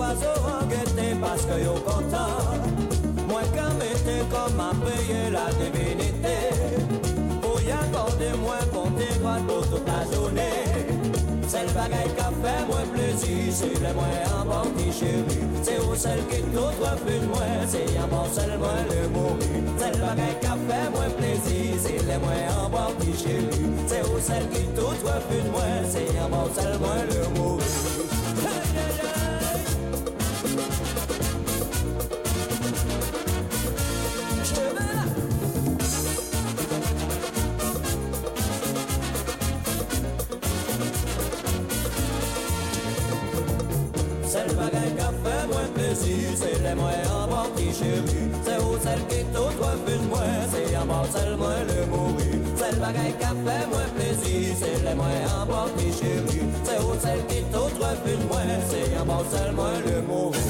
oiseaux en guetté parce que yo content. Moi quand mettez comme à payer la divinité. Pour y accorder moins compter pour toute la journée. C'est le bagaille qui fait moins plaisir, c'est le moins en bon qui chérie. C'est où celle qui tout refuse moins, c'est en bon seul moins le mourir. C'est le bagaille qui fait moins plaisir, c'est le moins en bon qui chérie. C'est où celle qui tout refuse moins, c'est en bon seul moins le mourir. C'est le bagaille qui fait moins plaisir, c'est les moins en bas qui chérit. C'est où celle qui tout refuse moins, c'est en bas celle moins le mourir. C'est le bagaille qui fait moins plaisir, c'est les moins en bas qui chérit. C'est où celle qui tout refuse moins, c'est en bas celle moins le mourir.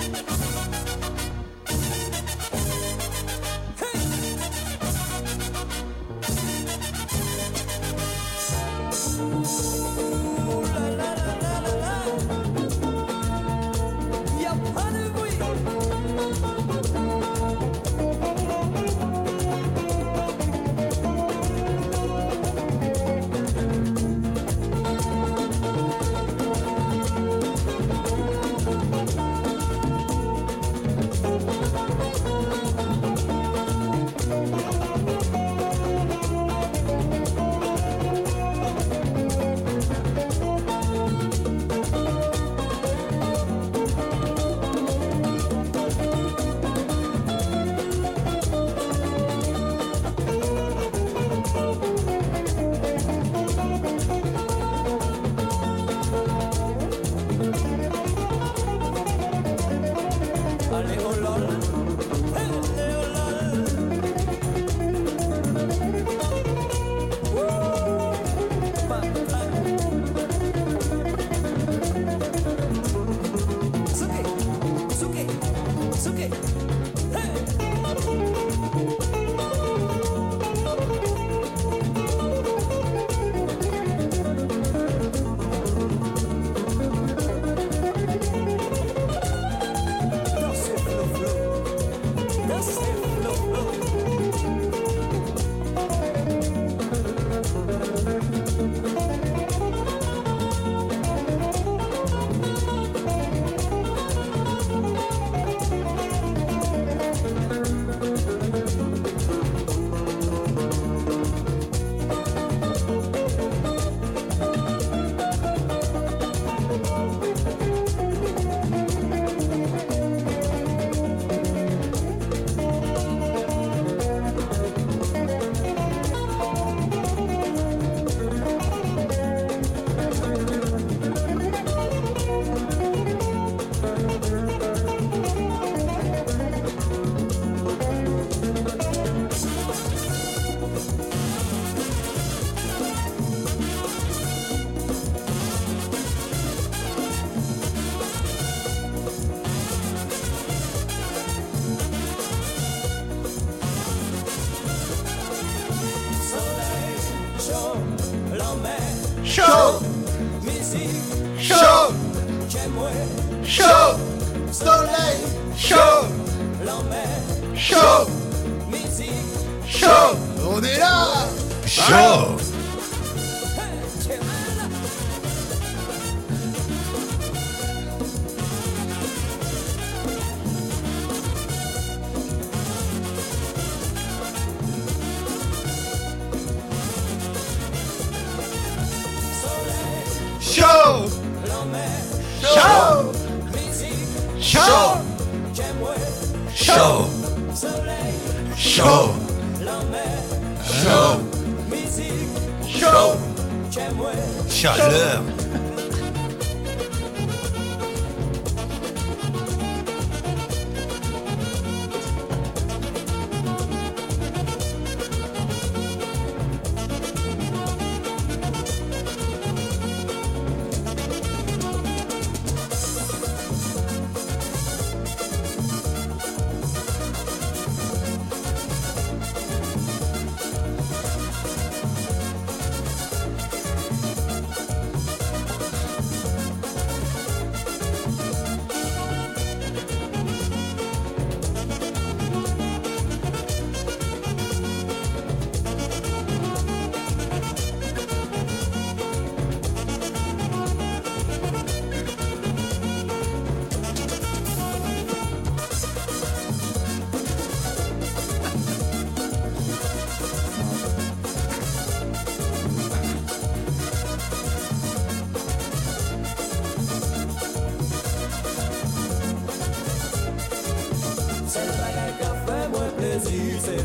Chaud, musique, chaud, j'aimerais, chaud, soleil, chaud, l'emmène, chaud, musique, chaud. On est là. Chaud. Chaud, chaud, chaud, chaud, chaud, chaud, chaud, chaleur.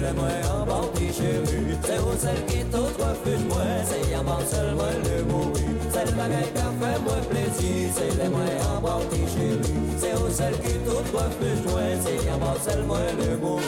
les moi en bordé chérie. C'est où celle qui tout refuse moi, c'est avant seul moi le mourir. C'est le bagaille qui fait moi plaisir, c'est les moi en bordé chérie. C'est où celle qui tout refuse moi, c'est avant seul moi le mourir.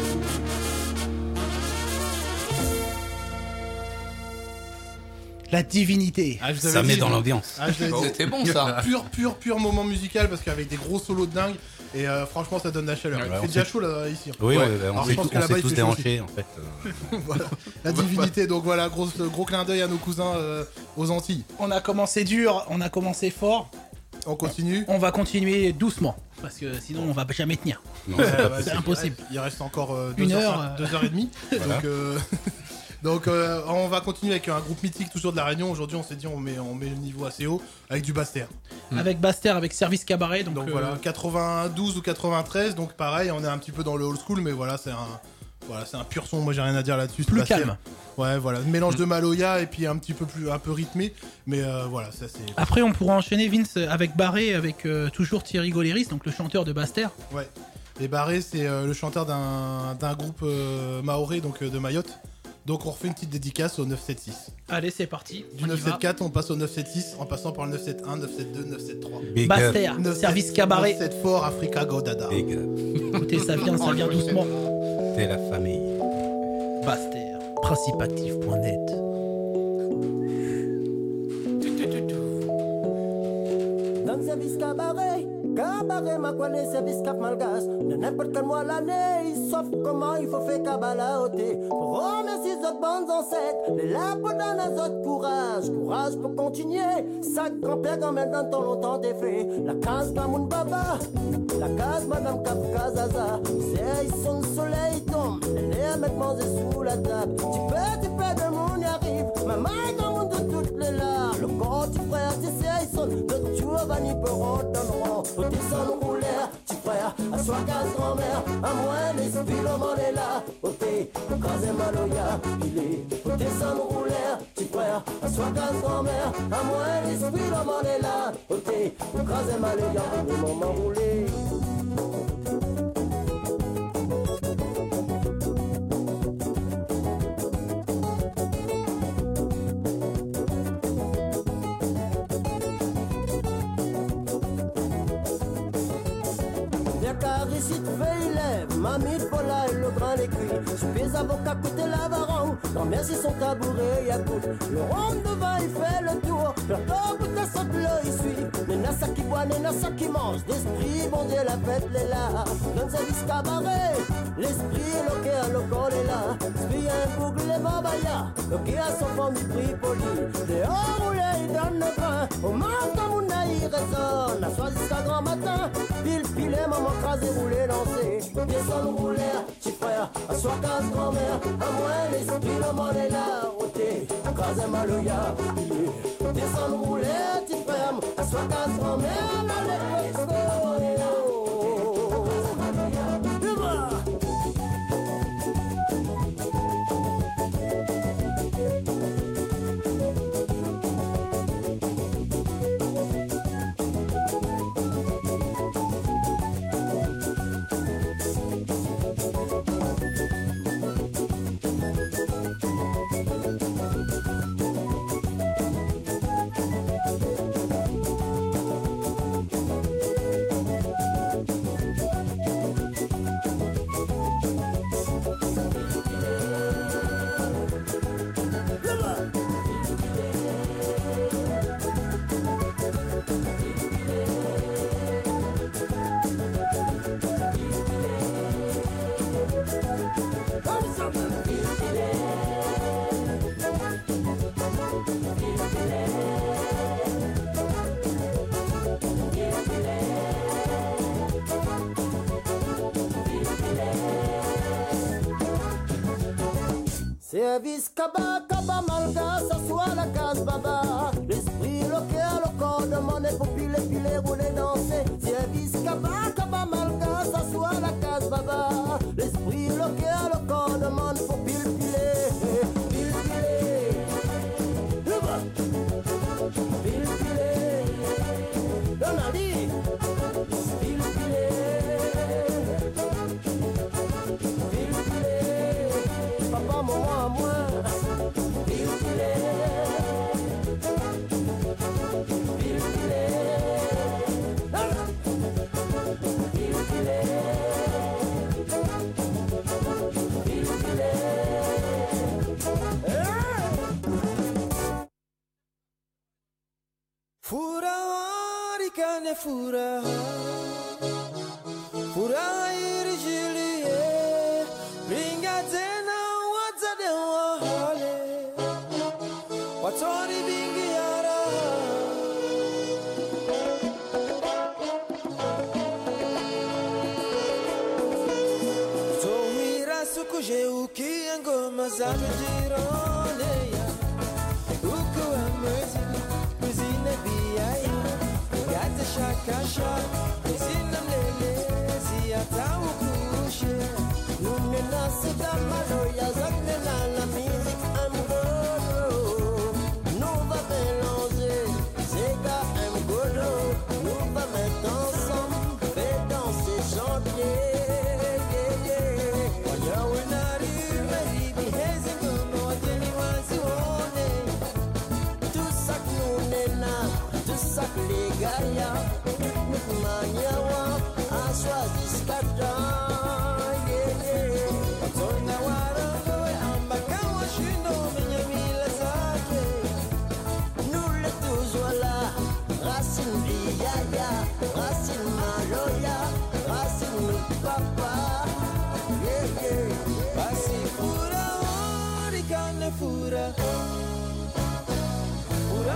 La divinité. Ah, Ça met dans l'ambiance. Ah, C'était bon ça. Pur moment musical parce qu'avec des gros solos de dingue et franchement ça donne la chaleur. Ouais, Il fait déjà chaud là ici. Oui, Ouais. on Alors, s'est je pense que là-bas, il tous fait chaud aussi. déhanchés en fait. Voilà. La divinité, donc voilà, gros clin d'œil à nos cousins aux Antilles. On a commencé dur, on a commencé fort. On continue. On va continuer doucement parce que sinon on va jamais tenir. Non, Ouais, c'est pas ouais, possible. c'est impossible. Il reste encore Une heure, 2h30. Voilà. Donc on va continuer avec un groupe mythique toujours de la Réunion. Aujourd'hui on s'est dit on met le niveau assez haut avec du Bastère. Avec Baster, avec Service Cabaret. Donc, Donc voilà, 92 ou 93, donc pareil, on est un petit peu dans le old school, mais voilà, c'est un pur son, moi j'ai rien à dire là-dessus. plus Bastère. calme. Ouais, voilà, mélange de Maloya et puis un peu rythmé, mais voilà, ça c'est... Après, on pourra enchaîner Vince avec Barré, avec toujours Thierry Goléris, donc le chanteur de Baster. Ouais. Et Barré, c'est le chanteur d'un groupe maoré, donc de Mayotte. Donc on refait une petite dédicace au 976. Allez, c'est parti. Du on y va. 974, on passe au 976 en passant par le 971, 972, 973. Big up. Baster, Service Cabaret. 974 Africa Godada. Big up. Écoutez, ça vient doucement. C'est la famille. Baster, principeactif.net. Dans le service cabaret, cabaret m'a collé service cap malgache. De n'importe quel mois l'année, ils sauf comment il faut faire cabala ôter. Pour remercier les autres bonnes ancêtres, les là pour donner aux autres courage. Courage pour continuer, ça grand-père quand même dans ton longtemps des faits. La case Kamoun Baba, la case Madame Cap Kazaza. C'est ils sont le soleil tombe, les nerfs mettent manger sous la table. Tu peux de monde y arrive, maman est dans le monde de toutes les larmes. Le corps du frère, tu sais, ils sont de Giovanni Perron donneront. Au descendre rouleur, tu frère, à soi casse grand-mère, à moins l'esprit, l'homme est là. Au thé, au casé maloya, il est. Au descendre rouleur, tu frère, à soi casse grand-mère, à moins l'esprit, l'homme est là. Au thé, au casé maloya, le moment roulé. Car ici tu fais élève, mamie de Paula et le grand écrit. Je suis avocat côté l'avaron, non merci son tabouret, y'a tout. Le rhum devant il fait le tour, le temps goûte à saute là il suit. Les nassa qui boit, les nassa qui mangent, l'esprit bon Dieu la fête les là. Dans le service cabaret, l'esprit le cœur le corps est là. L'esprit un boucle les babaya, le cœur a son famille pris poli. Dehors roulé il donne le grain, au manque comme on a il résonne. La soirée jusqu'à grand matin, pile maman crasé roulé danser. Descendre rouler, petit frère, à soi casse grand-mère, à moins l'esprit le monde est là. Ôté, crasé maloya, descendre rouler, petit frère, à soi casse grand-mère, allez, let's go. Service Kaba, Kaba Malga, s'assoit la case Baba. L'esprit, le cœur, le corps de mon pour piler, rouler, danser. Service Kaba, Kaba Malga, s'assoit la case Baba. L'esprit, le cœur, le corps de mon pour piler. Donali, pile. cane fura irjiliye ringa tena wazade wahale watori bingi yara tohira sukuje ukiengo mazamjirone ya uko amezi kuzine biyaya gata shakasha kuzina mlele ziyata ukushe nume nasida maloya zakne la musique amgolo nous va mélanger Zega amgolo nous va mettre ensemble fait danser chanter Gaya, Manyawa, Aswaziskata, Watona Warango, Ambakawa Shino, Minyamila Zake, Nule Tuzwala, Rasin Biyaya, Rasin Maloya, Rasin Papa, Basi Fura, Orikane Fura, Fura,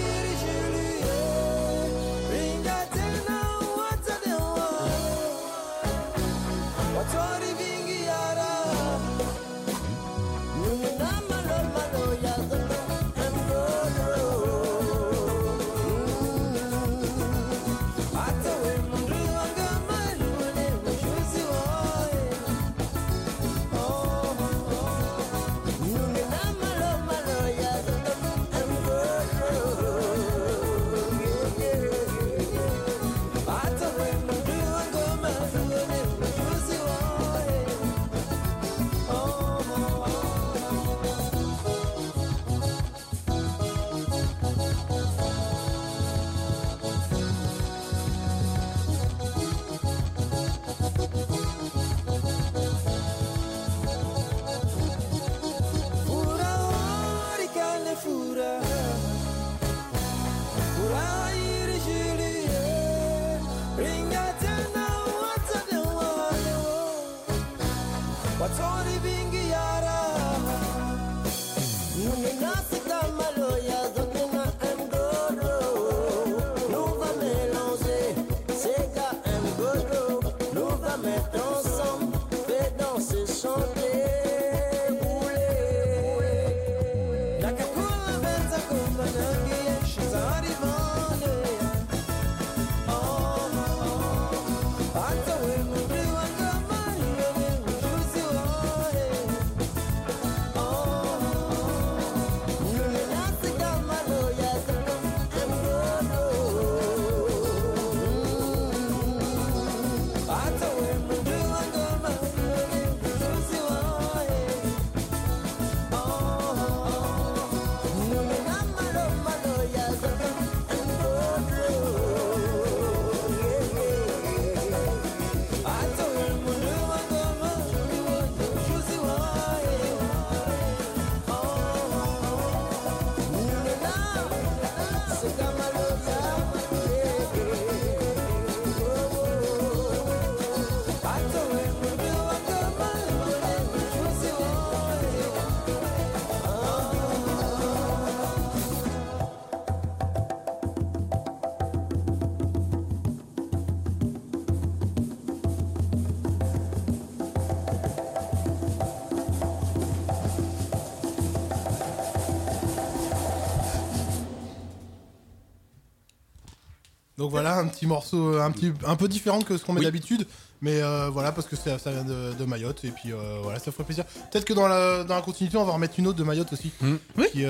Donc voilà, un petit morceau un peu différent que ce qu'on met d'habitude, mais voilà, parce que ça vient de Mayotte, et puis voilà, ça ferait plaisir. Peut-être que dans la continuité, on va remettre une autre de Mayotte aussi, Oui, qu'on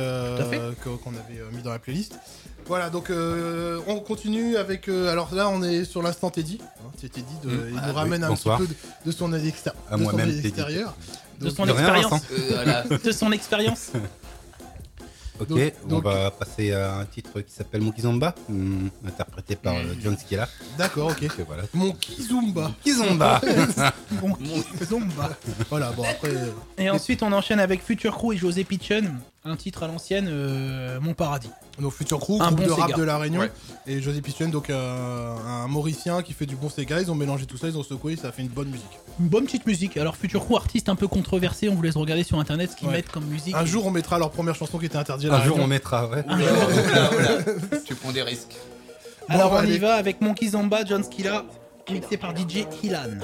avait mis dans la playlist. Voilà, donc on continue avec... alors là, on est sur l'instant Teddy. C'est Teddy, il nous ramène un petit peu de son extérieur. De son expérience. De son expérience. Ok, on va passer à un titre qui s'appelle Monkey Zomba, interprété par John Skilla. D'accord, ok. Voilà. Monkey Zomba. Monkey Zomba. Voilà, bon après... Et ensuite on enchaîne avec Future Crew et José Pitchen un titre à l'ancienne, Mon Paradis. Donc Future Crew, Un groupe bon de rap Sega. de La Réunion, Ouais. et José Pistuen, donc un Mauricien qui fait du bon Sega. Ils ont mélangé tout ça, ils ont secoué, ça a fait une bonne musique. Une bonne petite musique. Alors Future Crew, artiste un peu controversé, on vous laisse regarder sur internet ce qu'ils Ouais. mettent comme musique. Un jour, on mettra leur première chanson qui était interdite à La Un jour, Réunion. on mettra, ouais. Tu prends des risques. Alors Bon, on allez. y va avec Monkey Zamba, John Skilla, mixé par DJ Hilan.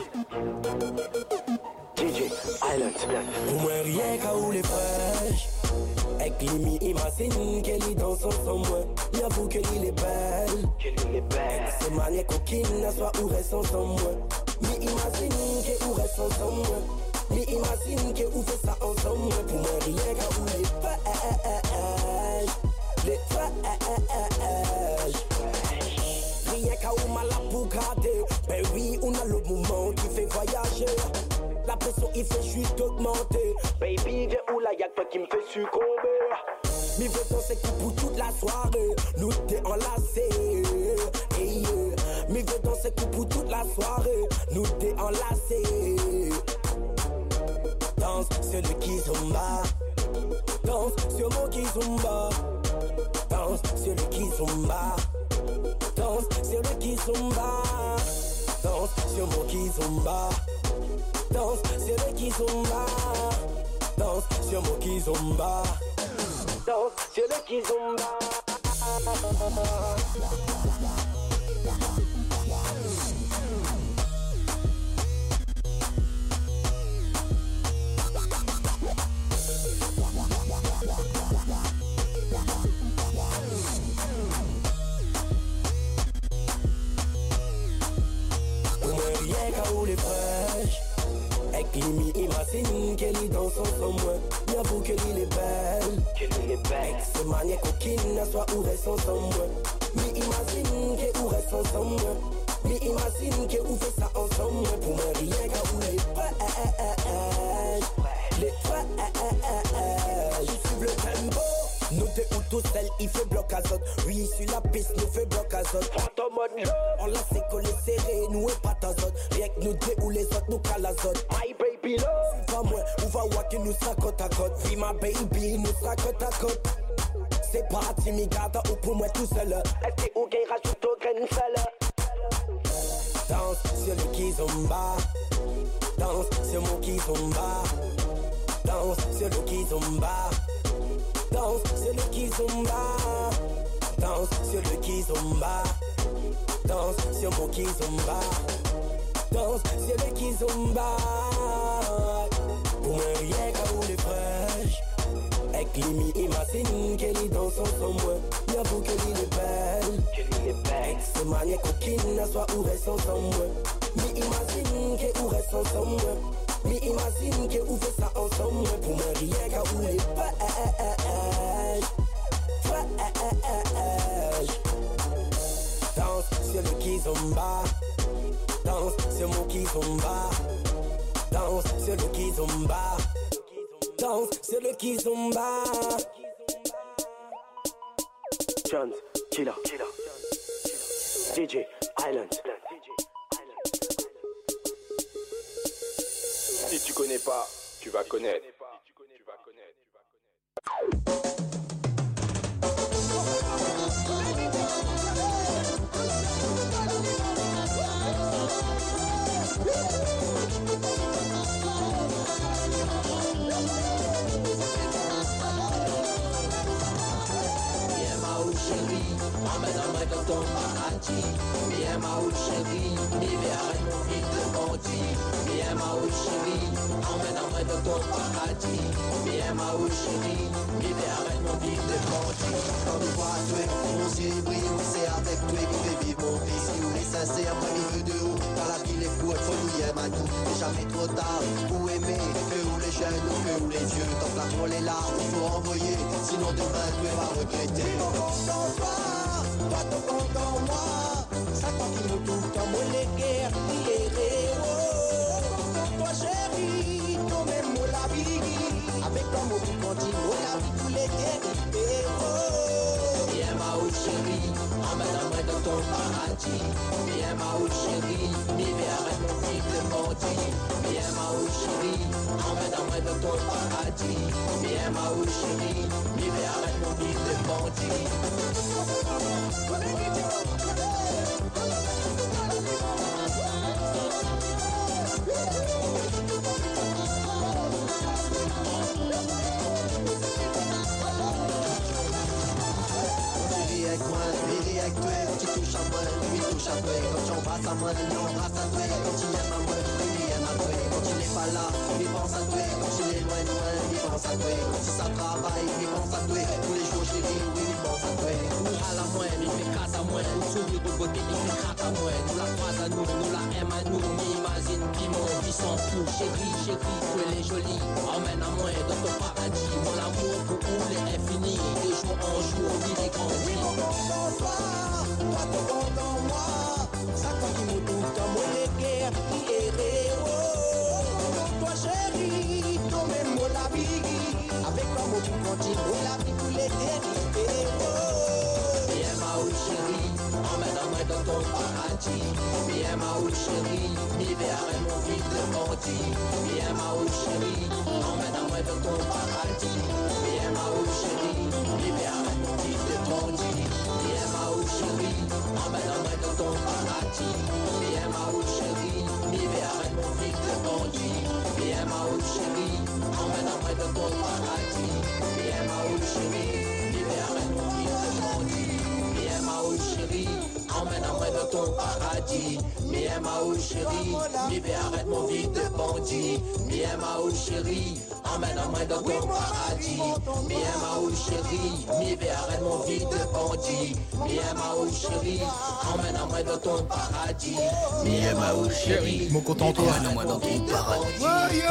Pour moi rien qu'à où les fraîches. Avec Limi, imagine qu'elle est dans son sang, moi. J'avoue qu'elle est belle. C'est manière coquine, soit où reste ensemble, moi. Mais imagine qu'elle où reste ensemble, moi. Mais imagine qu'elle où fait ça ensemble, moi. Pour moi rien qu'à où les fraîches. Les fraîches. Rien qu'à où mal à pour garder. Ben oui, on a le moment qui fait voyager. La pression il fait juste augmenter. Baby viens où là y'a que toi qui me fait succomber. Mi veut danser pour toute la soirée. Nous t'es enlacés. Hey, yeah. Mi veut danser pour toute la soirée. Nous t'es enlacés. Danse sur le kizomba. Danse sur mon kizomba. Danse sur le kizomba. Danse sur le kizomba. Danse sur mon kizomba. Danse sur le kizomba. Danse sur mon kizomba. Danse sur le kizomba. Pour moi rien qu'à où les fraîches. Avec Limi, imagine qu'elle est dans son sang, moi. J'avoue qu'elle est belle. Avec ses manières coquines, soit où reste ensemble, moi. Mais imagine qu'elle où reste ensemble, moi. Mais imagine qu'elle où fait ça ensemble, moi. Pour moi rien qu'à où les fraîches. Les fraîches. Suivre le tempo. Nous t'es où tout seul, il fait bloc à zone. Oui, sur la piste, nous fait bloc à zone. Prends ton mode jeu. On l'a c'est collé serré, nous et pas ta zone. Rien que nous deux ou les autres, nous cala la zone. My baby love. C'est pas moi, on va voir que nous sera côte à côte. Vie ma baby, nous sera côte à côte. C'est parti, mi gata, ou pour moi tout seul. Est-ce que ou gain rajoute au grain seul? Danse sur le kizomba. Danse sur mon kizomba. Danse sur le kizomba. Danse sur le kizomba. Danse sur le kizomba. Danse sur mon kizomba. Danse sur le kizomba. Pour moi rien qu'à où les fraîches. Avec Limi, imagine qu'elle est dans son sang, moi. J'avoue qu'elle est belle. Avec ses manières coquines, soit où reste ensemble, moi. Mais imagine qu'elle où reste ensemble, moi. Mais imagine qu'elle où fait ça ensemble, moi. Pour moi rien qu'à où les fraîches. Danse sur le kizomba. Danse sur mon kizomba. Danse sur le kizomba. Danse sur le kizomba. Jones, Killer, DJ Island. Si tu connais pas, tu vas connaître. Emmène dans ton paradis. Viens ma ou chérie, l'hiver est mon fils de bandit. Viens ma ou chérie, emmène dans ton paradis. Viens ma ou chérie, l'hiver est mon fils de bandit. Quand nous voit tuer, mon ciel brille, c'est avec toi qui fait vivre mon fils. Si vous les sincères, moi les feux de haut, dans la ville est courte, faut nous y aimer à tout. Et jamais trop tard, pour aimer, que ou les jeunes, que ou les vieux. Tant que la pour les larmes, faut envoyer, sinon demain tu vas regretter. Toi ton compte en moi, ça continue tout le temps, moi les guerres, les héros. Toi chérie, toi même moi la vie, avec ton mot qui continue la vie, tous les guerres, héros. Viens ma ou chérie, emmène-moi dans ton paradis. paradis. Viens ma ou chérie, mi verrai mon fils de bandit. Viens ma ou chérie, emmène-moi dans ton paradis. Viens ma ou chérie, mi verrai mon fils de bandit. Avec toi, tu touches à moi, lui touche à toi. Quand tu embrasses à moi, lui embrasse à toi. Quand tu aimes à moi, lui aime à toi. Quand tu n'es pas là, lui pense à toi. Quand tu es loin, lui pense à toi. Quand tu ça travaille, lui pense à toi. Tous les jours, chérie, oui, lui pense à toi. Nous à la moins, lui fait casse à moi. Nous sourire de beauté, il fait craque à moi. Nous la croise à nous la aime à nous. Nous imagine piment, qui s'en fout. Chérie, chérie, tu es jolie. Emmène à moi dans ton paradis. Mon amour pour vous, est infini. De jour en jour, il est grandi. Toi t'es bon dans moi, ça quand il me trouve dans mon équerre, qui est héros. Toi chérie, toi même mon la vie, avec toi mon tout continue, la vie pour l'éternité. Viens ma ou chérie, emmène-moi dans ton paradis. Viens ma ou chérie, l'hiver est mon fils de bandit. Viens ma ou chérie, emmène-moi dans ton paradis. Viens ma ou chérie, l'hiver est mon fils de bandit. Chérie, emmène-moi dans ton paradis. Viens ma ou chérie, l'hiver est mon fils de bandit. Viens ma ou chérie, emmène-moi dans ton paradis. Viens ma ou chérie, l'hiver est mon fils de bandit. Viens ma ou chérie, emmène-moi dans ton paradis. Viens ma ou chérie, l'hiver est mon fils de bandit. Viens ma ou chérie, emmène-moi dans ton paradis. Viens ma ou chérie, l'hiver est mon fils de bandit. Viens ma ou chérie, emmène-moi dans ton paradis. Viens ma ou chérie, Mon content toi. emmène-moi dans ton paradis.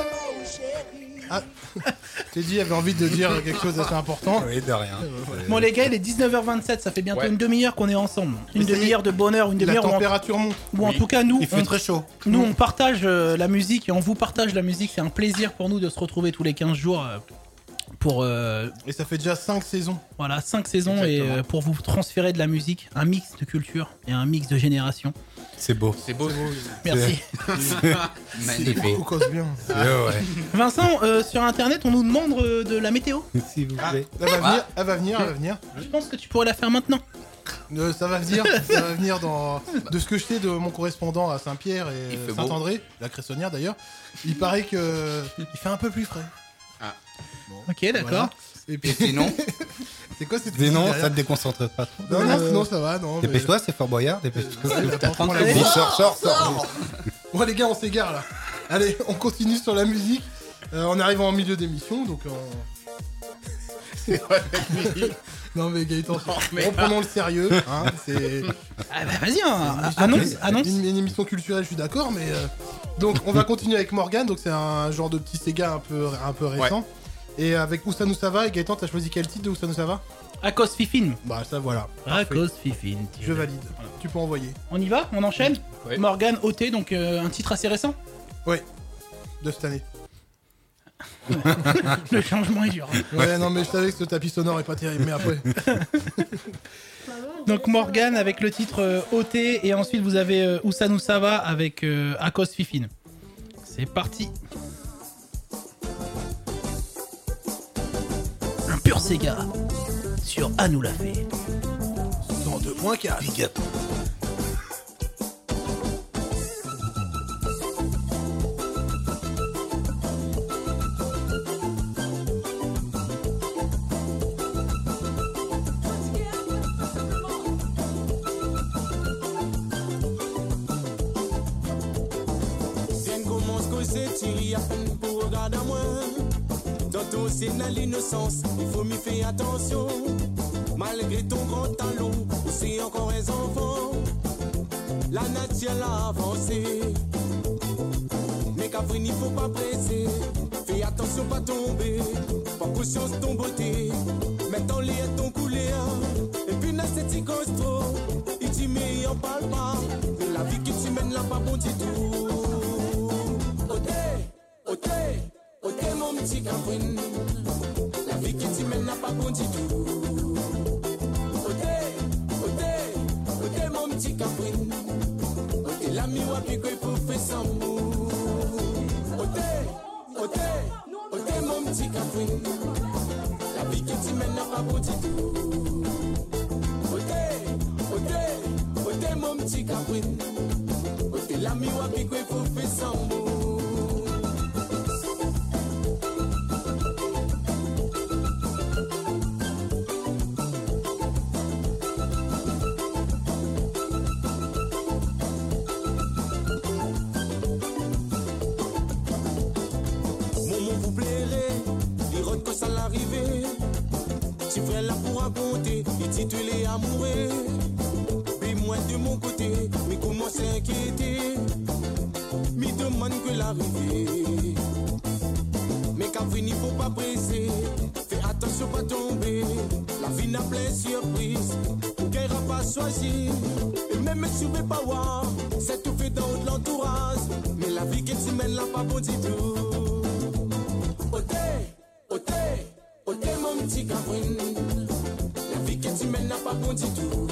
Ah, t'es dit, il avait envie de dire quelque chose d'assez important. Oui, de rien. Bon les gars, il est 19h27, ça fait bientôt Ouais. une demi-heure qu'on est ensemble. Une Mais ça y est, demi-heure de bonheur, une La demi-heure où, température monte. en tout cas nous, Il fait très chaud. nous on partage la musique et on vous partage la musique. C'est un plaisir pour nous de se retrouver tous les 15 jours pour Et ça fait déjà 5 saisons. voilà 5 saisons Exactement. et pour vous transférer de la musique, un mix de culture et un mix de génération. C'est beau. C'est beau. Merci. Magnifique. On cause bien. Ouais. Vincent, sur internet on nous demande de la météo. S'il vous plaît. Elle va venir, elle va venir, elle va venir. Je pense que tu pourrais la faire maintenant. Ça va venir dans... De ce que je sais de mon correspondant à Saint-Pierre Il et fait beau. Saint-André, la Cressonnière d'ailleurs, il paraît que il fait un peu plus frais. Ok, d'accord. Voilà. Et puis, Et sinon, c'est quoi cette Sinon, musique ça te déconcentre pas trop. derrière Non, non, sinon ça va, non. mais- Dépêche-toi, c'est Fort Boyard, dépêche-toi. Ouais, T'as franchement, 30 la secondes. musique- Sors. Bon les gars, on s'égare là. Allez, on continue sur la musique. On arrive en milieu d'émission, donc c'est vrai, lui. non mais Gaëtan, reprenons le sérieux. Hein, c'est Ah bah vas-y, annonce. une émission culturelle, je suis d'accord, mais donc on va continuer avec Morgane. Donc c'est un genre de petit Sega un peu récent. Et avec Où ça nous ça va. Et Gaëtan, t'as choisi quel titre de Où ça nous ça va? Akos Fifine. Bah ça voilà. Parfait. Akos Fifine. Je valide. Tu peux envoyer. On y va? On enchaîne? Ouais. Morgane OT, donc un titre assez récent. De cette année. Le changement est dur. Ouais, non mais je savais que ce tapis sonore est pas terrible, mais après. Donc Morgane avec le titre OT et ensuite vous avez Où ça nous ça va avec Akos Fifine. C'est parti. Un pur Sega sur À nous la fait. 102.4. Big up. Viens commence que c'est Thierry à peine pour regarder à moi. Dans ton c'est dans l'innocence, il faut m'y faire attention. Malgré ton grand talon, c'est encore un enfant. La nature l'a avancé. Mais qu'après il faut pas presser. Fais attention pas tomber. Pas conscience ton beauté. Mets ton lit et ton couleur. Et puis dans cette trop. Il dit mais on parle pas. La vie que tu mènes là pas bon du tout. Ôtez mon petit cabrine. La vie que tu mènes là pas bon du tout. Ôtez mon petit miwa qui que pour faire sans mou. Ote mon petit café. La vie que tu mènes n'a pas beau du tout. Ote mon petit café. Ote la miwa qui que pour faire sans mou. Là pour raconter, intitulé Amoureux. Puis moi de mon côté, mais comment s'inquiéter? Me demande que l'arrivée. Mais qu'à venir, faut pas presser. Fais attention, pas tomber. La vie n'a plein surprise. Qu'elle n'a pas choisi. Et même si tu veux pas voir, c'est tout fait dans l'entourage. Mais la vie que tu mènes là, pas bon du tout. Ote, mon petit Gabriel. La vie que tu mènes n'a pas bon du tout.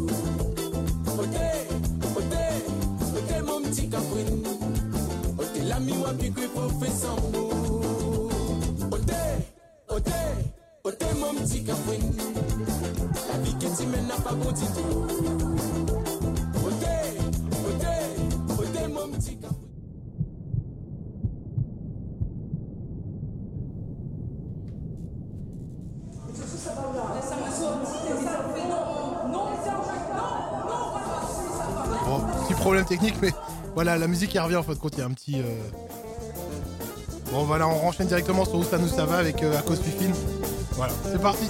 Ote, mon petit Gabriel. Ote, l'ami ou qui que pour faire sans mot. Ote, mon petit Gabriel. La vie que tu mènes n'a pas bon du tout. Ote, mon petit Gabriel. Bon, petit problème technique, mais voilà, la musique qui revient en fin de compte, il y a un petit... Bon voilà, on enchaîne directement sur Où ça nous ça va avec Akos Fifine. Voilà, c'est parti.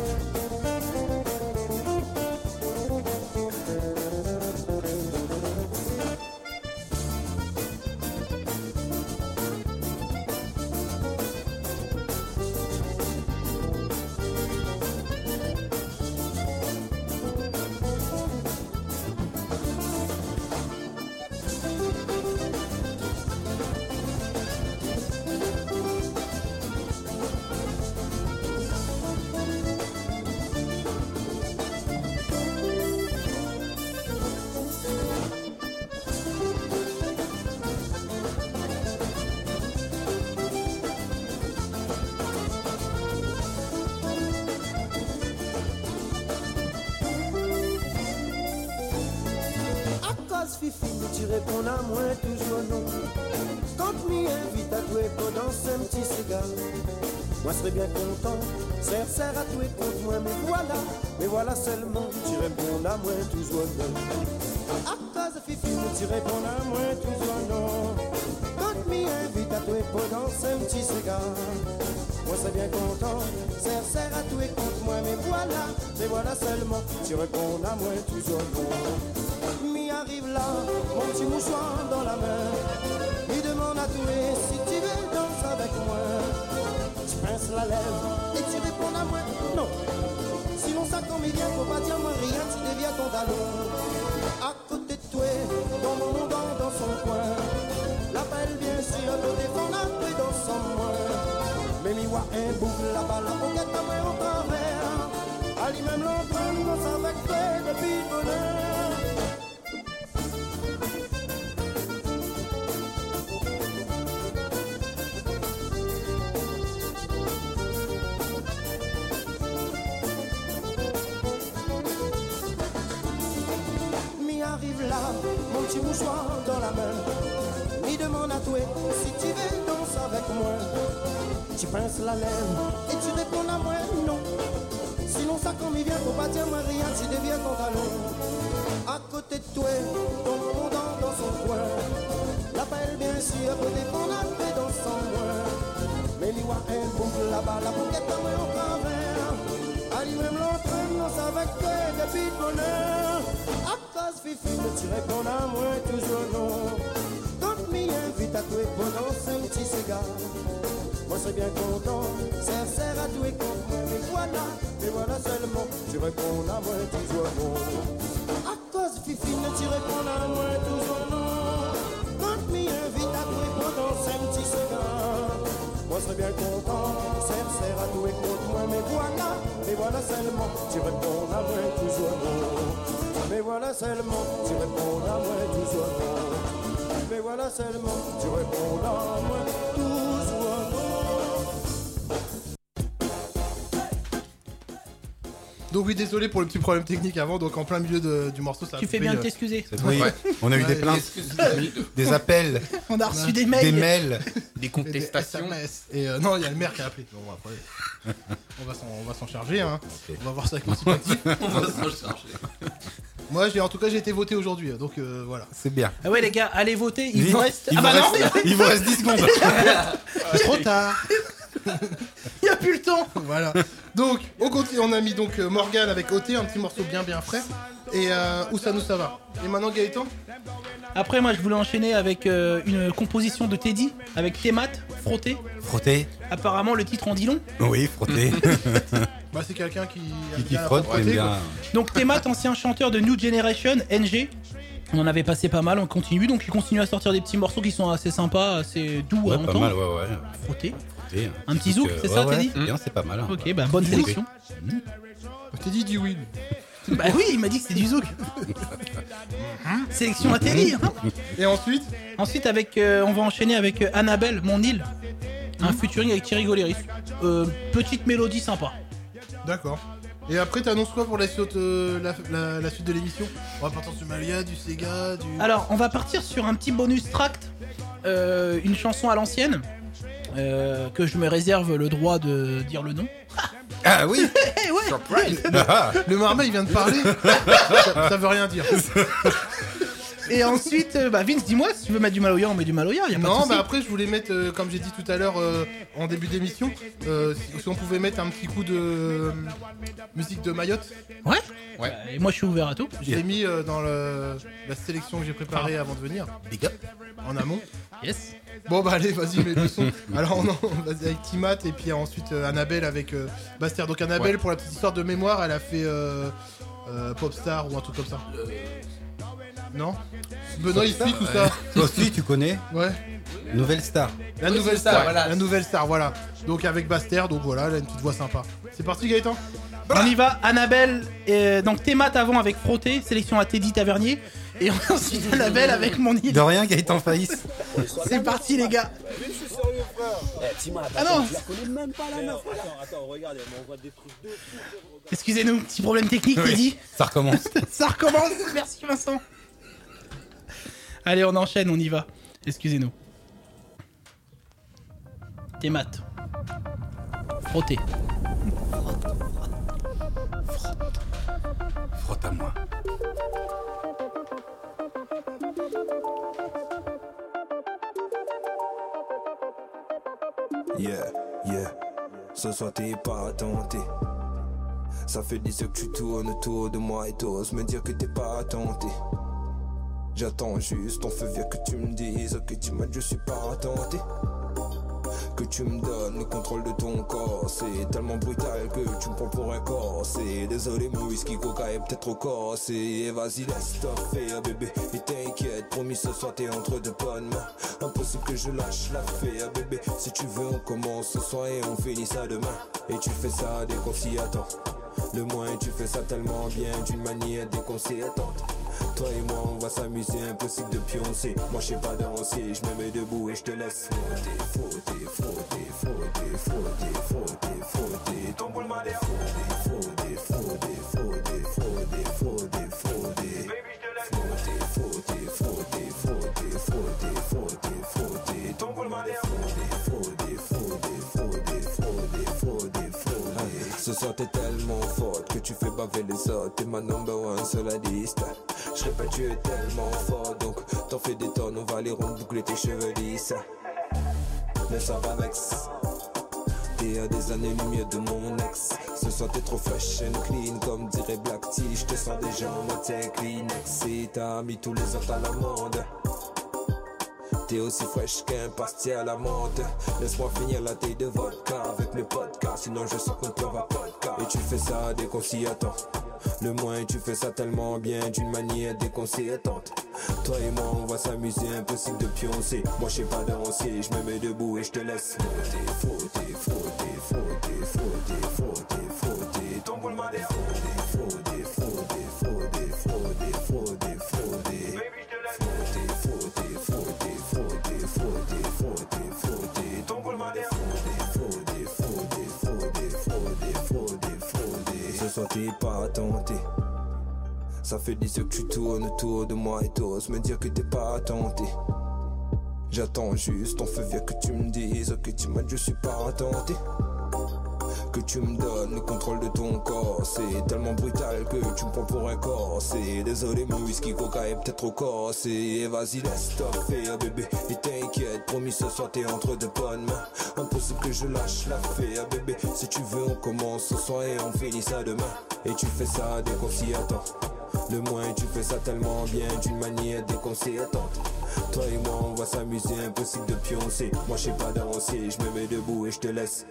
Fifine, tu réponds à moi toujours non. Quand m'y invite à jouer pendant un petit cigare, moi serais bien content, serre à jouer contre moi, mais voilà seulement, tu réponds à moi toujours non. À cause Fifine, tu réponds à moi toujours non. Quand m'y invite à jouer pendant un petit cigare, moi serais bien content, serre à jouer contre moi, mais voilà seulement, tu réponds à moi toujours non. M'y arrive là, mon petit mouchoir dans la main. Il demande à toi si tu veux danser avec moi. Tu pinces la lèvre et tu réponds à moi non. Sinon ça comme il vient, faut pas dire moi rien, tu deviens ton talon. À côté de toi, dans mon monde, dans son coin. L'appelle bien sûr, le défend un peu dans son moi. Mais m'y voit un boucle là-bas, la poquette à moi au travers. Ali même l'empreinte, danse avec toi depuis le bonheur. Arrive là, mon petit mouchoir dans la main. Il demande à toi si tu veux danser avec moi. Tu pinces la lèvre et tu réponds à moi non. Sinon ça comme il vient, faut pas dire moi rien, tu deviens ton talon. À côté de toi, ton monde dans son coin. L'appelle bien sûr, peut défendre un peu dans son coin. Mais il y a un boucle là-bas, la bouquette à moi au travers. Ali même l'entraîne, non ça avec toi depuis le bonheur. À cause Fifine, tu réponds à moi toujours non. Quand m'y invite à jouer pendant un petit cigare, moi serais bien content, serre à jouer contre moi. Mais voilà seulement, tu réponds à moi toujours non. À cause Fifine, tu réponds à moi toujours non. Quand m'y invite à jouer pendant un petit cigare, moi serais bien content, serre à jouer contre moi. Mais voilà seulement, tu réponds à moi toujours non. Mais voilà seulement, tu réponds à moi toujours non. seulement tu réponds à moi toujours. Donc oui, désolé pour le petit problème technique avant, donc en plein milieu du morceau ça a Tu fais coupé, bien de t'excuser. Oui, on a eu des Ouais, plaintes, des appels, On a reçu des des mails. mails. Des et contestations. des SMS. Et non, il y a le maire qui a appelé. Bon, après, on va s'en charger, hein. Ok. On va voir ça avec mon sympathie. On va s'en charger. Moi, en tout cas, j'ai été voté aujourd'hui, donc voilà. C'est bien. Ah ouais les gars, allez voter, il Vite, vous reste... il Ah vous bah non, reste- il vous reste 10 secondes. Trop tard. il y a plus le temps. Voilà. Donc, on continue. On a mis donc Morgane avec OT, un petit morceau bien frais. Et où ça nous ça va. Et maintenant Gaëtan. Après moi je voulais enchaîner avec une composition de Teddy, avec Thémat, Frotté. Frotter. Apparemment le titre en dit long. Oui, frotter. Bah c'est quelqu'un qui aime Qui bien la frotte, propreté, aime bien. quoi. Donc Thémat, ancien chanteur de New Generation, NG. On en avait passé pas mal, on continue. Donc il continue à sortir des petits morceaux qui sont assez sympas, assez doux à Ouais, pas entendre. mal, ouais. Frotté. Frotter. Un petit zouk, c'est Ouais, ça, ouais. t'as dit Bien, c'est pas mal. hein. Ok, bah bonne sélection. Je t'ai dit dis oui. Bah oui, il m'a dit que c'était du zouk. Sélection à Teddy. Hein. Et ensuite, Ensuite avec, on va enchaîner avec Annabelle, Mon île. Un featuring avec Thierry Goléris. Petite mélodie sympa. d'accord. Et après, t'annonces quoi pour la suite, la suite de l'émission? On va partir sur Malia, du Sega, du. Alors, on va partir sur un petit bonus tract, une chanson à l'ancienne, que je me réserve le droit de dire le nom. Ah oui. Eh ouais. Surprise. Le marmot, il vient de parler. ça veut rien dire. Et ensuite, bah Vince, dis-moi si tu veux mettre du Maloya, on met du Maloya. Y a pas de Non, souci. bah après, je voulais mettre, comme j'ai dit tout à l'heure en début d'émission, si on pouvait mettre un petit coup de musique de Mayotte. Ouais. Ouais. Et moi, je suis ouvert à tout. Je l'ai mis dans la sélection que j'ai préparée avant de venir, Big up. en amont. Yes. Bon bah allez, vas-y, mets le son. Alors vas-y avec Timat et puis ensuite Annabelle avec Bastère. Donc Annabelle, pour la petite histoire de mémoire, elle a fait Popstar ou un truc comme ça. Non, Benoît il suit tout ça. Toi aussi, tu connais Ouais. Nouvelle Star. La Oui, nouvelle c'est ça, star, voilà. la nouvelle star, voilà. Donc avec Bastère, donc voilà, elle a une petite voix sympa. C'est parti Gaëtan. On y va. Annabelle, donc Thémat avant avec Frotté, sélection à Teddy Tavernier. Et ensuite Annabelle avec Mon île. De rien, Gaëtan Faïs. C'est parti les gars. Mais je suis sérieux, frère. Ah non. Tu la connais même pas la meuf. Attends, regarde, elle m'envoie des trucs de fou. Excusez-nous, petit problème technique, Teddy. Ça recommence. Ça recommence. Merci Vincent. Allez, on enchaîne, on y va. Excusez-nous. Thémat. Frotté. Frotte à moi. Yeah, ce soir t'es pas tenté. Ça fait 10 heures que tu tournes autour de moi et t'oses me dire que t'es pas tenté. J'attends juste ton feu vert que tu me dises que tu m'as, je suis pas tenté. Que tu me donnes le contrôle de ton corps. C'est tellement brutal que tu me prends pour un corps. C'est désolé, mon whisky coca est peut-être trop corsé. Vas-y, laisse-toi faire, bébé. Et t'inquiète, promis, ce soir t'es entre de bonnes mains. Impossible que je lâche l'affaire, bébé. Si tu veux, on commence ce soir et on finit ça demain. Et tu fais ça dès qu'on s'y attend. Le moins, tu fais ça tellement bien, d'une manière déconcertante. Toi et moi on va s'amuser, impossible de pioncer. Moi je sais pas danser, je me mets debout et je te laisse frotter. Ton boule m'a l'air frotter. Ton boule m'a l'air ce soir t'es tellement forte que tu fais baver les autres. T'es ma number one sur la liste. Je répète, tu es tellement fort, donc t'en fais des tonnes, on va aller rond boucler tes cheveux lisses. Mais ça va vex. T'es à des années-lumière de mon ex. Ce soir t'es trop fresh and clean, comme dirait Black T. Je te sens déjà en mode Kleenex. Et t'as mis tous les autres à l'amende. T'es aussi fraîche qu'un pastis à la menthe. Laisse-moi finir la taille de vodka avec mes podcasts, sinon je sens qu'on ne va pas. Et tu fais ça dès qu'on s'y attend. Le moins tu fais ça tellement bien, d'une manière déconcertante. Toi et moi on va s'amuser, impossible de pioncer. Moi je sais pas danser, je me mets debout et je te laisse frotter. Ton boule m'a l'air frotter. soir t'es pas tenté. Ça fait 10 heures que tu tournes autour de moi et t'oses me dire que t'es pas tenté. J'attends juste ton feu vert, que tu me dises que tu m'as dit je suis pas tenté. Que tu me donnes le contrôle de ton corps. C'est tellement brutal que tu me prends pour un corset. Désolé, mon whisky coca est peut-être trop corsé. Vas-y, laisse-toi faire, bébé. Et t'inquiète, promis, ce soir t'es entre de bonnes mains. Impossible que je lâche l'affaire, bébé. Si tu veux, on commence ce soir et on finit ça demain. Et tu fais ça dès qu'on s'y attend. Le moins, tu fais ça tellement bien, d'une manière déconcertante. Toi et moi, on va s'amuser, impossible de pioncer. Moi, je sais pas danser, je me mets debout et je te laisse.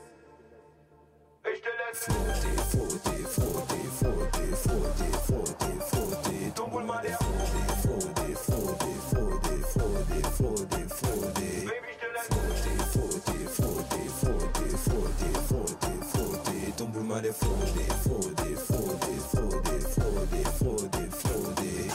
Frotter, frotter, frotter, frotter, frotter, frotter, frotter. Ton boule m'a l'air. Frotter, frotter, frotter, frotter, frotter, frotter. Frotter, frotter, frotter, frotter, frotter, frotter, frotter. Ton boule m'a l'air. Frotter, frotter, frotter, frotter, frotter, frotter, frotter.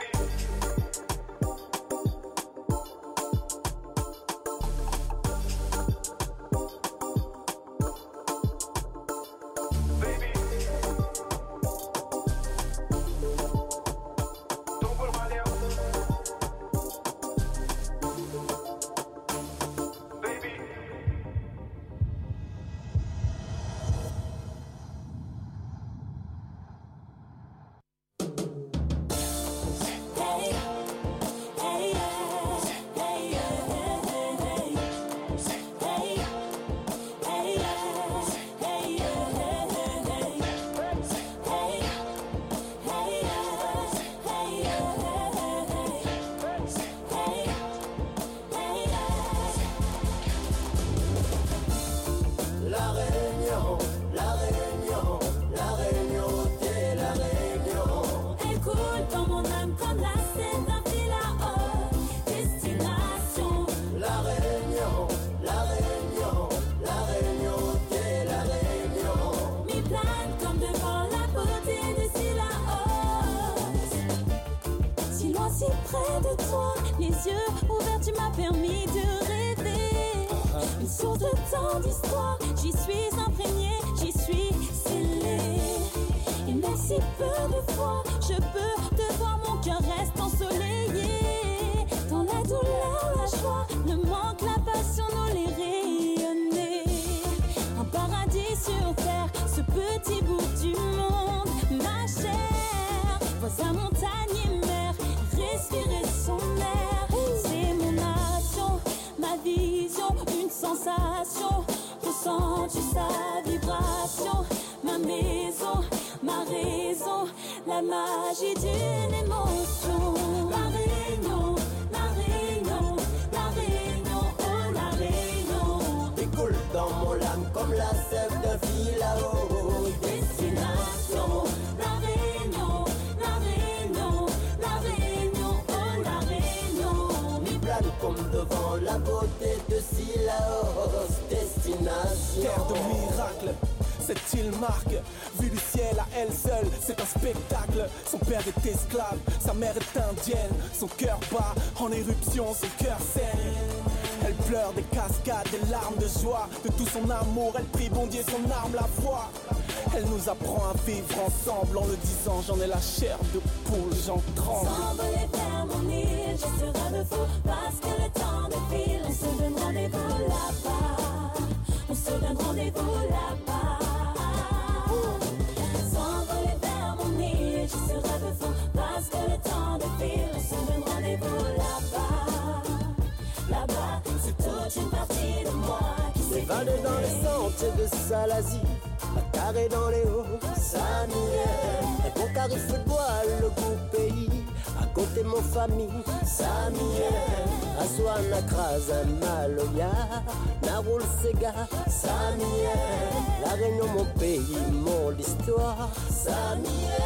La magie d'une émotion. La Réunion, la Réunion, la Réunion, oh la Réunion. Découle dans mon âme comme la sève de Philao. Destination, la Réunion, la Réunion, la Réunion, oh la Réunion. Mi plane comme devant la beauté de Silaos. Destination. Terre de miracle. Cette île marque, vue du ciel à elle seule, c'est un spectacle. Son père est esclave, sa mère est indienne. Son cœur bat en éruption, son cœur saigne. Elle pleure des cascades, des larmes de joie. De tout son amour, elle prie bon Dieu, son arme, la foi. Elle nous apprend à vivre ensemble en le disant, j'en ai la chair de poule, j'en tremble. S'envoler vers mon île, je serai de fou parce que le temps défile. On se donne rendez-vous là-bas, on se donne rendez-vous là-bas. S'envoler vers mon île, je serai de fou parce que le temps défile. On se donne rendez-vous là-bas, là-bas. C'est toute une partie de moi qui s'évade dans les sentiers de Salazie. À carré dans les hauts, Samuel. Et bon carif de bois, le goût pays. À côté mon famille, Samuel. Aswana Kraza, Maloya. Naroul Sega, Samuel. La Réunion, mon pays, mon histoire, Samuel.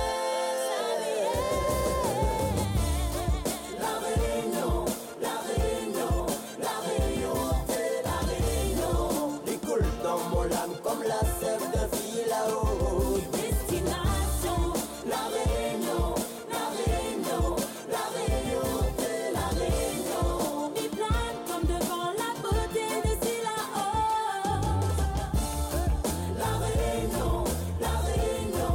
Comme la sève de Philao. Destination, la Réunion, la Réunion, la Réunion, la Réunion. Mi plane comme devant la beauté de Silaos. La Réunion, la Réunion,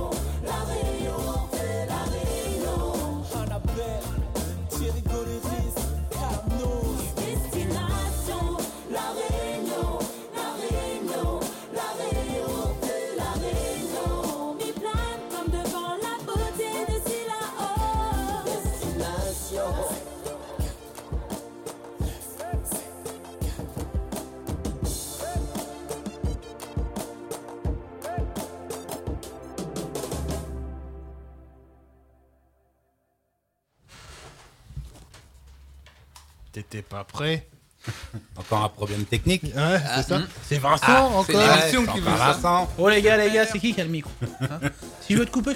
T'étais pas prêt. Encore un problème technique. Ouais, c'est ça. C'est Vincent encore. C'est l'émission qui veut ça. Vincent. Oh les gars, c'est qui a le micro hein? Si je veux te couper.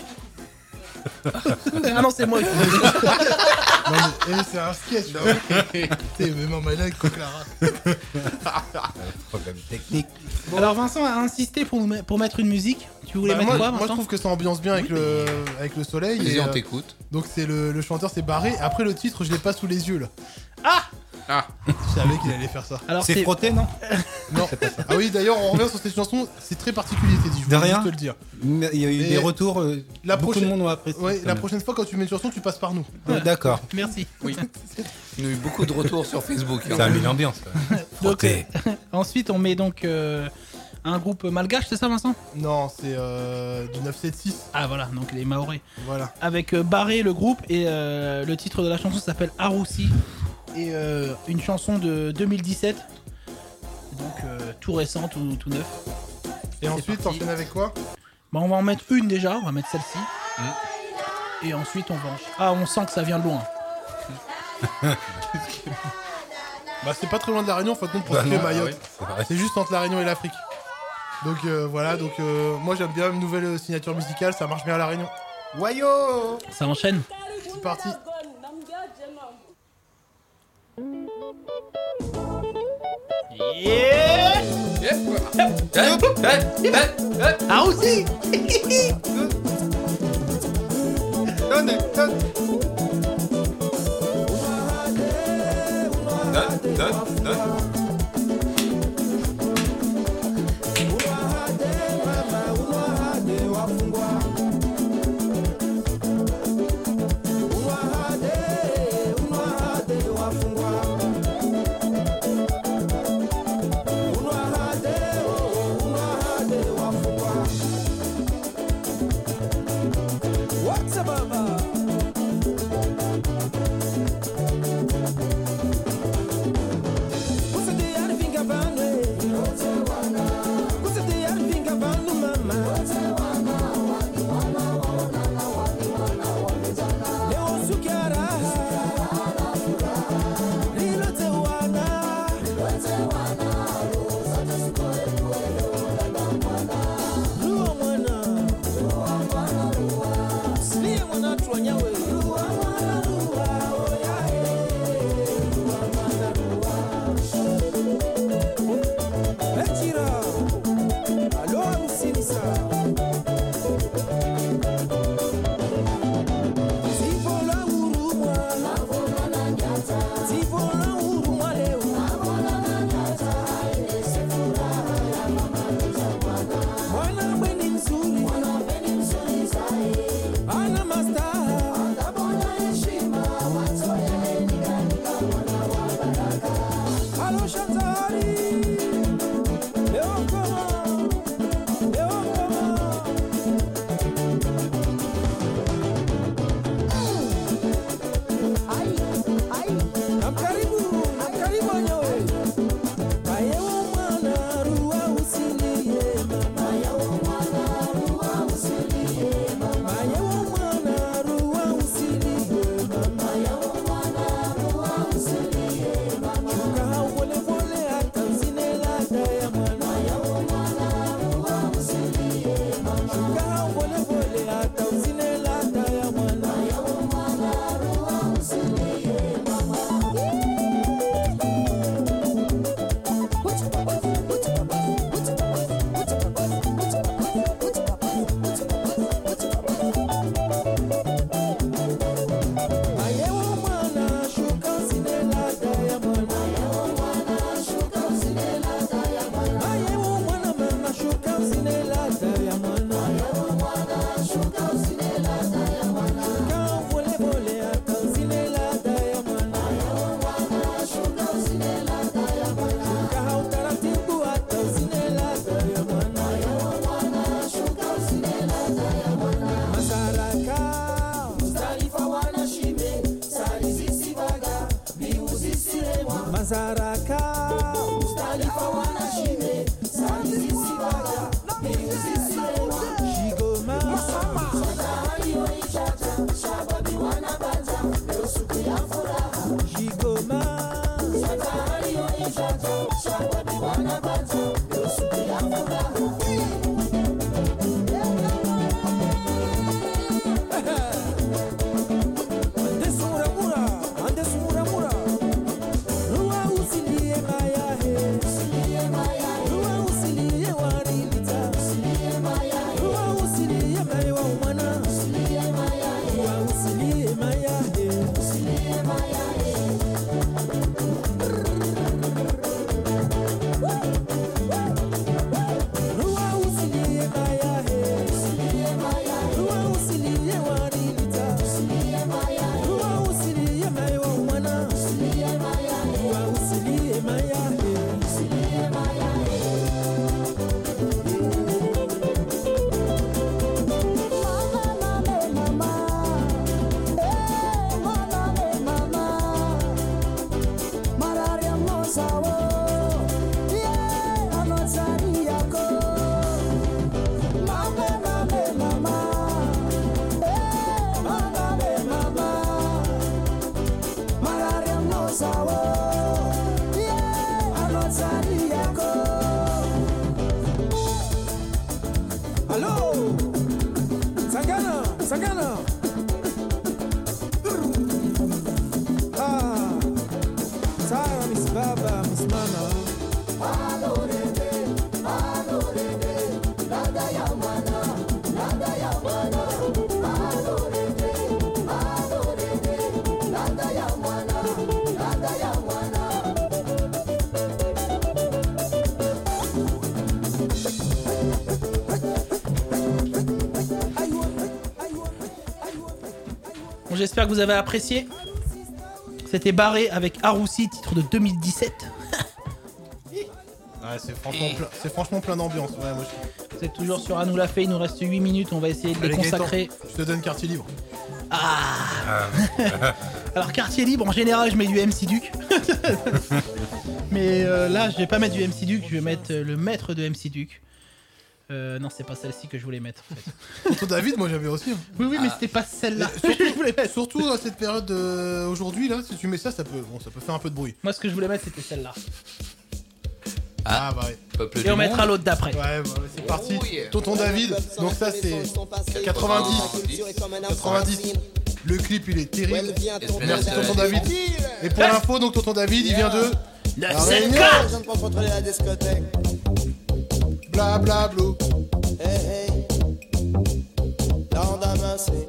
Ah non, c'est moi. Non, mais, c'est un sketch. T'es même en malade avec Coclara. Problème technique. Bon. Alors Vincent a insisté pour mettre une musique. Tu voulais mettre quoi, moi je trouve que ça ambiance bien avec le soleil. Vas-y, et, on t'écoute. Donc c'est le chanteur s'est barré. Après le titre, je l'ai pas sous les yeux là. Ah, Je savais qu'il allait faire ça. Alors C'est frotté, non? Non. Ah oui, d'ailleurs, on revient sur cette chanson. C'est très particulier, Teddy. Je De voulais rien. juste te le dire. Il y a eu Et des retours. Beaucoup de monde ont apprécié. Ouais, quand la même. prochaine fois, quand tu mets une chanson, tu passes par nous. D'accord. Merci. oui. Il y a eu beaucoup de retours sur Facebook. hein. Ça a mis l'ambiance. Donc, Frotté. ensuite, on met donc un groupe malgache, c'est ça, Vincent? Non, c'est du 976. Ah voilà, donc les Maoris. Voilà. Avec Barré le groupe et le titre de la chanson s'appelle Aroussi et une chanson de 2017, donc tout récent, tout neuf. Et ensuite, parti. t'enchaînes avec quoi? Bah on va en mettre une déjà, on va mettre celle-ci. Et ensuite on va on sent que ça vient de loin. Bah, c'est pas très loin de la Réunion, en fait, pour Bah tuer non, Mayotte. oui, c'est vrai. C'est juste entre la Réunion et l'Afrique. Donc voilà, donc moi j'aime bien une nouvelle signature musicale, ça marche bien à la Réunion. Wayo! Ça enchaîne. C'est parti. Aroussi. Shigoma Bon, j'espère que vous avez apprécié. C'était Barré avec Aroussi, titre de 2017. Ouais, c'est franchement plein d'ambiance. Ouais, moi, Vous êtes toujours sur Anou l'a fait, il nous reste 8 minutes, on va essayer de les consacrer. Je te donne quartier libre. Alors quartier libre, en général je mets du MC Duke. Mais là je vais pas mettre du MC Duke, je vais mettre le maître de MC Duke. Non, c'est pas celle-ci que je voulais mettre en fait. Tonton David, moi j'avais aussi. Oui, mais c'était pas celle-là. Je voulais mettre. Surtout à cette période aujourd'hui là, si tu mets ça, ça peut faire un peu de bruit. Moi ce que je voulais mettre c'était celle-là. Ah bah ouais. Et on mettra l'autre d'après. Ouais, bah, c'est parti. Tonton David, donc ça c'est 90. Le clip il est terrible. Merci Tonton David. Et pour l'info, donc Tonton David il vient de La Réunion. Je ne peux contrôler la discothèque. Bla bla blou. Hey, hey. Lendemain, c'est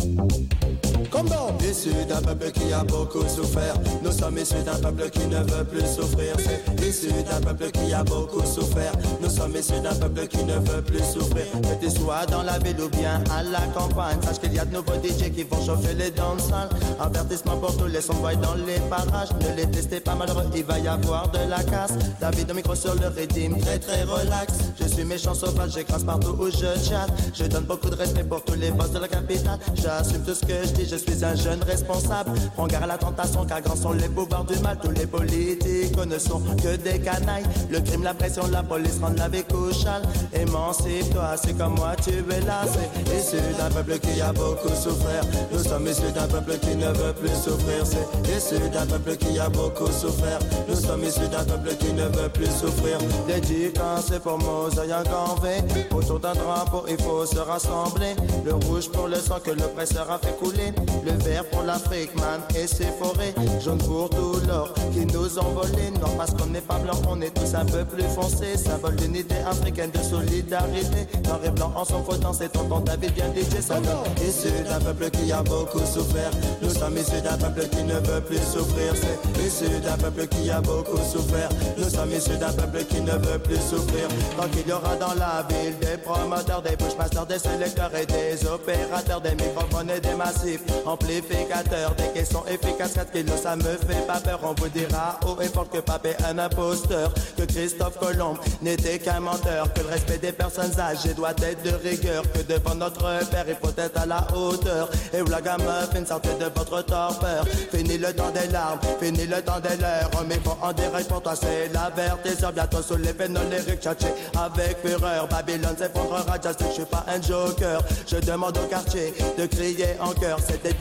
comment issu d'un peuple qui a beaucoup souffert. Nous sommes issus d'un peuple qui ne veut plus souffrir. C'est issu d'un peuple qui a beaucoup souffert. Nous sommes issus d'un peuple qui ne veut plus souffrir. Que tu sois dans la ville ou bien à la campagne, sache qu'il y a de nouveaux DJ qui vont chauffer les danses. Avertissement pour tous les sonboys dans les parages. Ne les testez pas malheureux, il va y avoir de la casse. David au micro sur le rythme, très très relax. Je suis méchant sauvage, j'écrase partout où je chatte. Je donne beaucoup de respect pour tous les boss de la capitale. J'assume tout ce que je dis, je suis un jeune responsable. Prends garde à la tentation car grands sont les pouvoirs du mal. Tous les politiques ne sont que des canailles. Le crime, la pression, la police rendent la vie couchale. Émancipe-toi, c'est comme moi tu es là. C'est issu d'un peuple qui a beaucoup souffert. Nous sommes issus d'un peuple qui ne veut plus souffrir. C'est issu d'un peuple qui a beaucoup souffert. Nous sommes issus d'un peuple qui ne veut plus souffrir. Dédicace pour Mosaïque en V. Autour d'un drapeau il faut se rassembler. Le rouge pour le sang que l'oppresseur a fait couler. Le vert pour l'Afrique, man, et ses forêts. Jaune pour tout l'or qui nous ont volé. Non, parce qu'on n'est pas blanc, on est tous un peu plus foncés. Symbole d'unité africaine, de solidarité. Noir et blanc en son frottant, c'est tonton David bien DJ. Ça donne issu d'un peuple qui a beaucoup souffert. Nous sommes issus d'un peuple qui ne veut plus souffrir. C'est issu d'un peuple qui a beaucoup souffert. Nous sommes issus d'un peuple qui ne veut plus souffrir. Tant qu'il y aura dans la ville des promoteurs, des pushmasters, des sélecteurs et des opérateurs, des microphones et des massifs amplificateurs, des caissons efficaces 4 kilos, ça me fait pas peur. On vous dira haut et fort que Pape est un imposteur, que Christophe Colomb n'était qu'un menteur, que le respect des personnes âgées doit être de rigueur, que devant notre père il faut être à la hauteur. Et où la gamme fin sortez de votre torpeur. Fini le temps des larmes, fini le temps des leurs. Mais bon en direct pour toi c'est la vertiseur. Bientôt sous les pénolériques tchatché avec fureur. Babylone s'effondrera, just que je suis pas un joker. Je demande au quartier de crier en chœur. C'est dédicace pour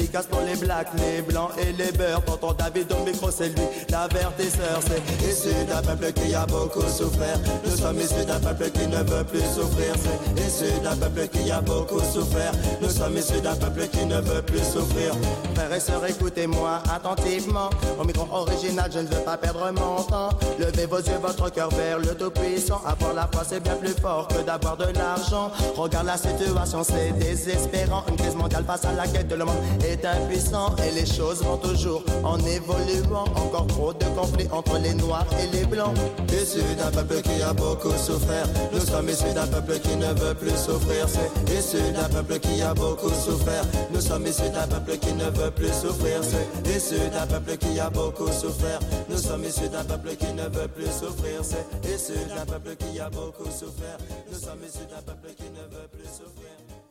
les blacks, les blancs et les beurs. Tonton David au micro, c'est lui, l'avertisseur. C'est issu d'un peuple qui a beaucoup souffert. Nous sommes issus d'un peuple qui ne veut plus souffrir. C'est issu d'un peuple qui a beaucoup souffert. Nous sommes issus d'un peuple qui ne veut plus souffrir. Frères et sœurs, écoutez-moi attentivement. Au micro original, je ne veux pas perdre mon temps. Levez vos yeux, votre cœur vers le Tout-Puissant. Avoir la foi, c'est bien plus fort que d'avoir de l'argent. Regarde la situation, c'est désespérant. Une crise mondiale face à laquelle le monde est impuissant. Et les choses vont toujours en évoluant. Encore trop de conflits entre les noirs et les blancs. Issus d'un peuple qui a beaucoup souffert. Nous sommes issus d'un peuple qui ne veut plus souffrir. C'est issu d'un peuple qui a beaucoup souffert. Nous sommes issus d'un peuple qui ne veut plus souffrir. C'est issu d'un peuple qui a beaucoup souffert. Nous sommes issus d'un peuple qui ne veut plus souffrir. C'est issu d'un peuple qui a beaucoup souffert. Nous sommes issus d'un peuple qui ne veut plus souffrir.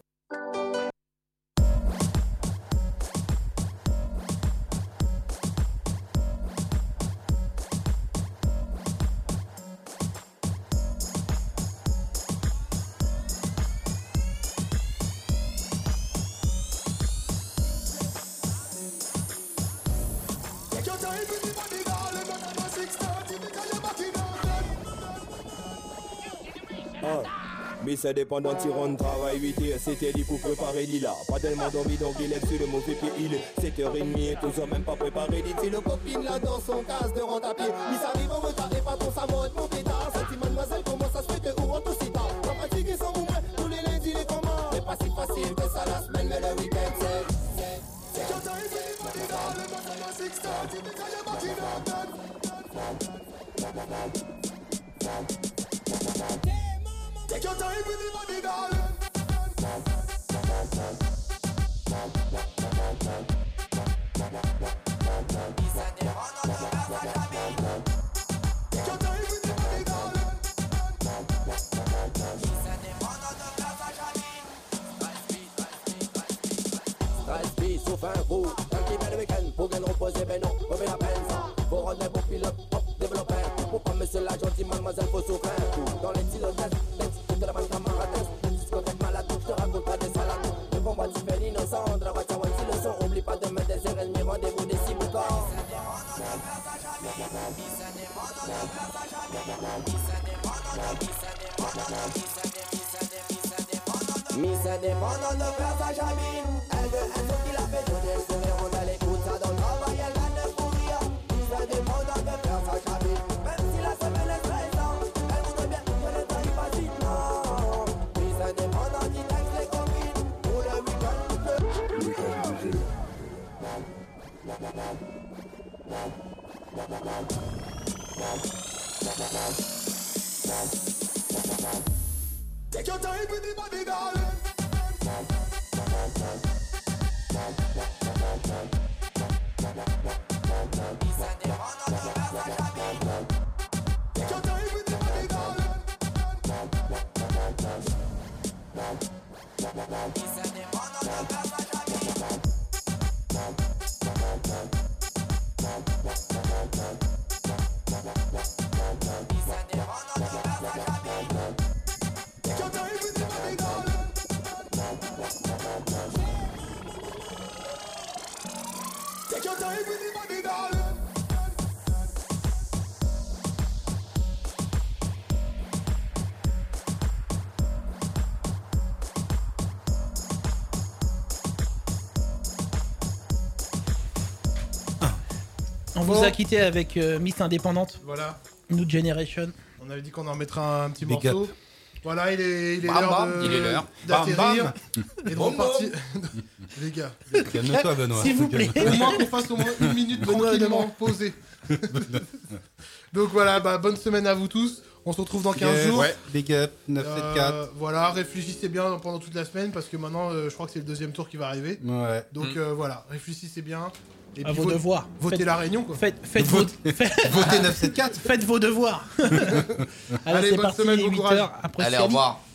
Mais ça dépend d'un tyran de travail 8 heures, c'était dit pour préparer l'île. Pas tellement dormi donc il est sur le mauvais pied, il est 7h30 et toujours même pas préparé l'île. C'est le copine là dans son casse de rentre à pied. Il s'arrive en retard et pas pour sa mode, mon pétard. Cette mademoiselle, comment ça se fait que ou en tout si tard. Pas fatigué sans mouvement, tous les lundis les commandes. C'est pas si facile que ça la semaine, mais le week-end c'est Take your time with the money, darling. Sauf un roux, tant qu'il met le week-end, pour qu'elle repose, ben non, on fait la peine ça. Faut rendre un bon pilote, hop, développeur. Pour pas monsieur la gentille mademoiselle, faut souffrir. Dans les styles de la bande camarade, discothèque malade, je te raconte pas des salades. Le bon bois, tu fais l'innocent, dramatique, si le son, oublie pas de mettre des heures et demie, rendez-vous des cibles corps. Miss indépendante de faire sa chamine. Elle veut un son qui la fait donner le sourire. On a l'écoute, ça dans le travail, elle va ne pourrir. Miss indépendante de faire sa chamine. Même si la semaine est stressante, elle voudrait bien que le temps y passe vite. Non, Miss indépendante qui texte les copines. Pour le week-end, Take your time with the money, darling. Take your time with the money, darling. On vous a quitté avec Miss Indépendante. Voilà. New Generation. On avait dit qu'on en mettrait un petit Big morceau. up. Voilà, il est Bam, l'heure bam, de- il est l'heure. d'atterrir et de Bam, repartir. Les gars, Calme-toi, Benoît. S'il vous plaît. au moins qu'on fasse au moins une minute tranquillement posée. Donc voilà, bah, bonne semaine à vous tous. On se retrouve dans 15 jours. Ouais. Big up, 974. Voilà, réfléchissez bien pendant toute la semaine parce que maintenant, je crois que c'est le deuxième tour qui va arriver. Ouais. Donc voilà, réfléchissez bien. Et À vos devoirs. Votez Faites- la Réunion, quoi. Faites vos, Votez 974. faites vos devoirs. Allez, c'est bonne parti, semaine, bon 8 courage. heures après Allez, au Sally. revoir.